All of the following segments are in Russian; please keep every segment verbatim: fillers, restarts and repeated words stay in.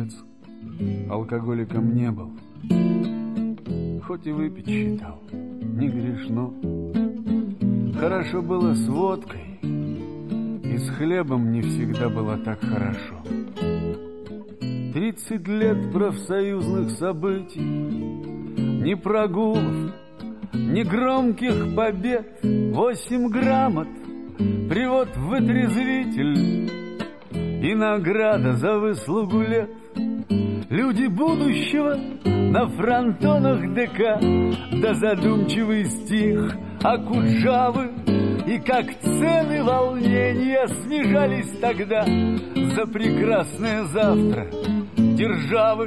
отец алкоголиком не был, хоть и выпить считал, не грешно. Хорошо было с водкой, и с хлебом не всегда было так хорошо. Тридцать лет профсоюзных событий, ни прогулов, ни громких побед, восемь грамот, привод в вытрезвитель и награда за выслугу лет. Люди будущего на фронтонах ДК, да задумчивый стих Акуджавы. И как цены волнения снижались тогда за прекрасное завтра державы.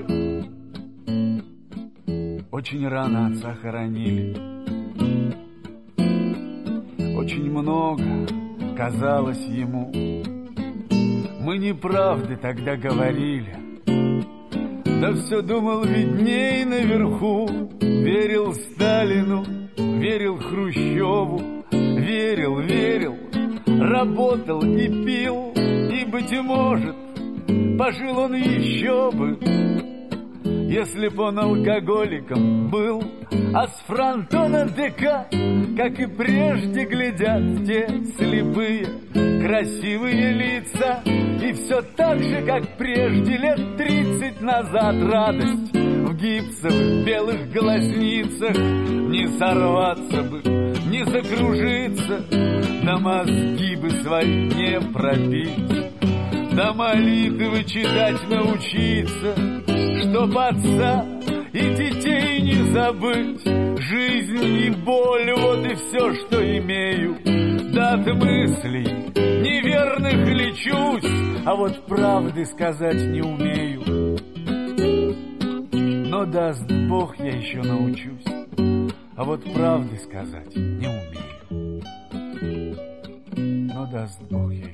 Очень рано отца хоронили, очень много казалось ему. Мы неправды тогда говорили, да все думал видней наверху. Верил Сталину, верил Хрущеву, верил, верил, работал и пил. И, быть может, пожил он еще бы, если б он алкоголиком был. А с фронтона ДК, как и прежде, глядят те слепые красивые лица. И все так же, как прежде, лет тридцать назад, радость в гипсовых белых глазницах. Не сорваться бы, не закружиться, да мозги бы свои не пробить, да молитвы читать научиться, чтоб отца и детей не забыть. Жизнь и боль — вот и все, что имею. Да от мыслей неверных лечусь, а вот правды сказать не умею. Но даст Бог, я еще научусь, а вот правды сказать не умею. Но даст Бог, я